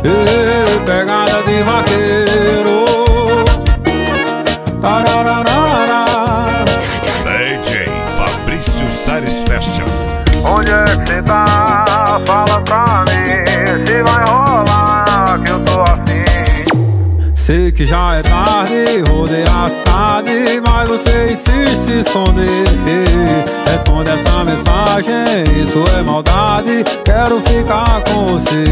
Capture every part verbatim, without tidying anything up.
Ei, pegada de vaqueiro. Tarararara. D J Fabrício Sares Fashion. Onde é que cê tá? Fala pra mim se vai rolar que eu tô afim. Sei que já é tarde, rodei a cidade, mas você insiste em se esconder. Responde essa mensagem, isso é maldade, quero ficar com você.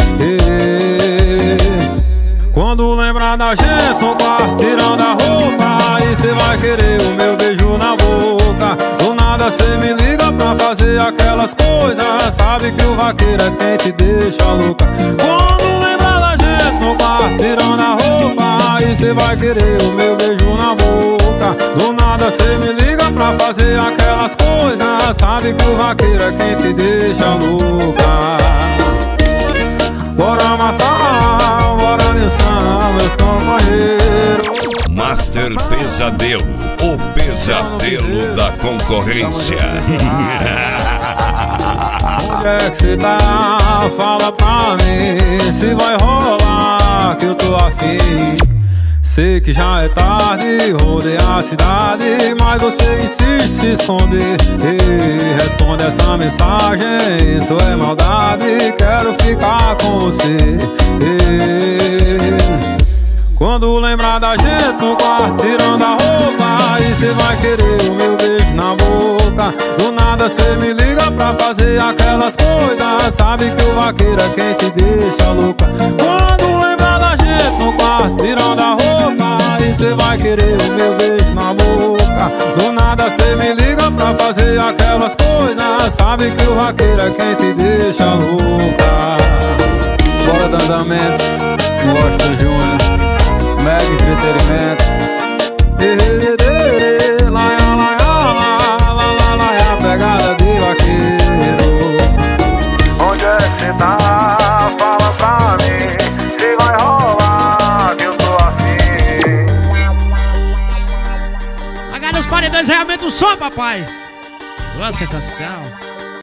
Quando lembrar da gente no quarto tirando a roupa, aí cê vai querer o meu beijo na boca. Do nada cê me liga pra fazer aquelas coisas, sabe que o vaqueiro é quem te deixa louca. Quando lembrar da gente no quarto tirando a roupa, aí cê vai querer o meu beijo na boca. Do nada cê me liga pra fazer aquelas coisas, sabe que o vaqueiro é quem te deixa louca. Bora amassar, bora lição, meus companheiros. Master Pesadelo, o pesadelo da concorrência. Onde é que cê tá? Fala pra mim se vai rolar que eu tô afim. Sei que já é tarde, rodei a cidade, mas você insiste em se esconder. Ei, responde essa mensagem, isso é maldade, quero ficar com você. Ei, quando lembrar da gente no quarto tirando a roupa, aí cê vai querer o meu beijo na boca. Do nada cê me liga pra fazer aquelas coisas, sabe que o vaqueiro é quem te deixa louca. Quando lembrar da gente no quarto tirando a roupa, aí cê vai querer o meu beijo na boca. Do nada cê me liga pra fazer aquelas coisas, sabe que o vaqueiro é quem te deixa louca. Bora Dandamentos, Washington Júnior, Mega Entretenimento. Laia, laia, laia, laia, laia, pegada de vaqueiro. Onde é que cê tá? Fala pra mim se vai rolar que eu tô afim. Pagar os paredões realmente o som, papai. Uma sensação.